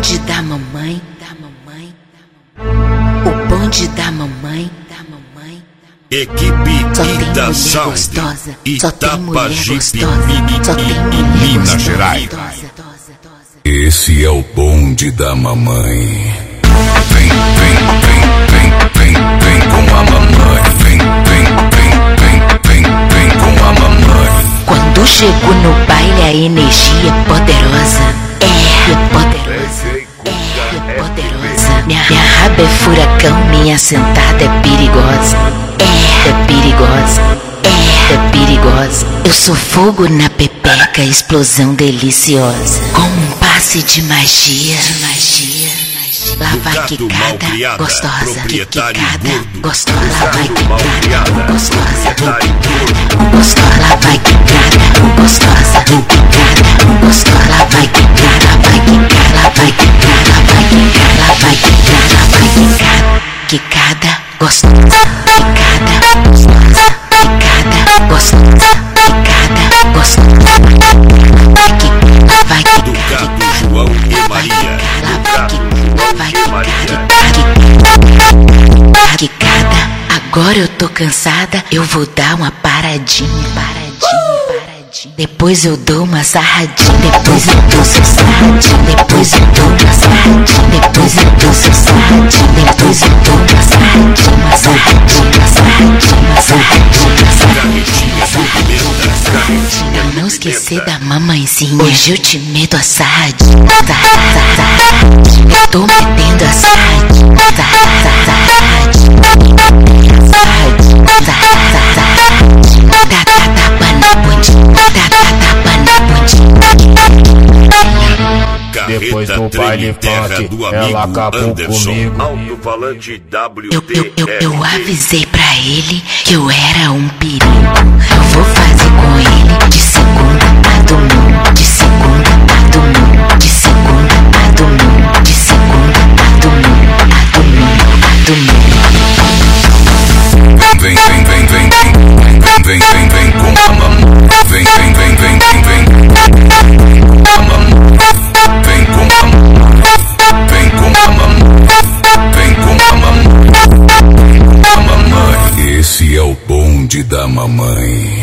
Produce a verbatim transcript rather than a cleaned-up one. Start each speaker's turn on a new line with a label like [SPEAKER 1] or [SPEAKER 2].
[SPEAKER 1] bonde da mamãe, da mamãe, o bonde da mamãe, da mamãe.
[SPEAKER 2] Equipe
[SPEAKER 1] Só tem
[SPEAKER 2] Ida
[SPEAKER 1] mulher
[SPEAKER 2] Sound,
[SPEAKER 1] gostosa, só tem mulher
[SPEAKER 2] Itapajipe,
[SPEAKER 1] gostosa, só tem mulher
[SPEAKER 2] Minas
[SPEAKER 1] gostosa,
[SPEAKER 2] Gerais.
[SPEAKER 3] Esse é o bonde da mamãe. Vem, vem, vem, vem, vem, vem com a mamãe. Vem, vem, vem, vem, vem, vem com a mamãe.
[SPEAKER 1] Quando chego no baile a energia é poderosa, é poderosa, é poderosa. Minha, minha raba é furacão, minha sentada é perigosa, é, é perigosa, é, é perigosa. Eu sou fogo na pepeca, explosão deliciosa, com um passe de magia, de magia. Lá vai quicada, gostosa, quicada, gostosa, lá vai quicada, gostosa, gostosa, lá vai quicada, gostosa, quicada, gostosa, lá vai quicada, lá vai quicada, lá vai quicada, lá vai quicada, lá vai quicada, lá vai quicada, quicada, gostosa, quicada, gostosa, quicada, gostosa, quicada, gostosa, vai quicada, vai quicada,
[SPEAKER 2] João e Maria.
[SPEAKER 1] Quicada, agora eu tô cansada, eu vou dar uma paradinha, paradinha, paradinha. Depois eu dou uma sarradinha, depois eu dou seu sarradinha, depois eu dou uma sarradinha, depois eu dou seu sarradinha, depois eu dou uma sarradinha, uma sarradinha, uma sarradinha, uma sarradinha, uma sarradinha. Não esquecer da mamãezinha, hoje eu te meto a sarradinha, sarradinha. Eu tô metendo a sarradinha, sarradinha, sarradinha, sarradinha, tá, tá, tapa na bundinha, tá, tá, tapa na bundinha.
[SPEAKER 4] Depois do baile funk, ela acabou comigo.
[SPEAKER 2] Alto-falante W
[SPEAKER 1] Eu,
[SPEAKER 2] T
[SPEAKER 1] eu, eu,
[SPEAKER 2] R.
[SPEAKER 1] eu avisei pra ele que eu era um perigo. Eu vou fazer com ele de segunda a domingo, de segunda a domingo, de segunda a domingo, de segunda a domingo, a domingo, a domingo.
[SPEAKER 3] Vem, vem, vem, vem, vem, vem, vem, vem com a mamãe. Vem, vem, vem, vem, vem, vem, com a mamãe. Vem com a mamãe, vem com a mamãe, vem com a mamãe, vem com a mamãe. Esse é o bonde da mamãe.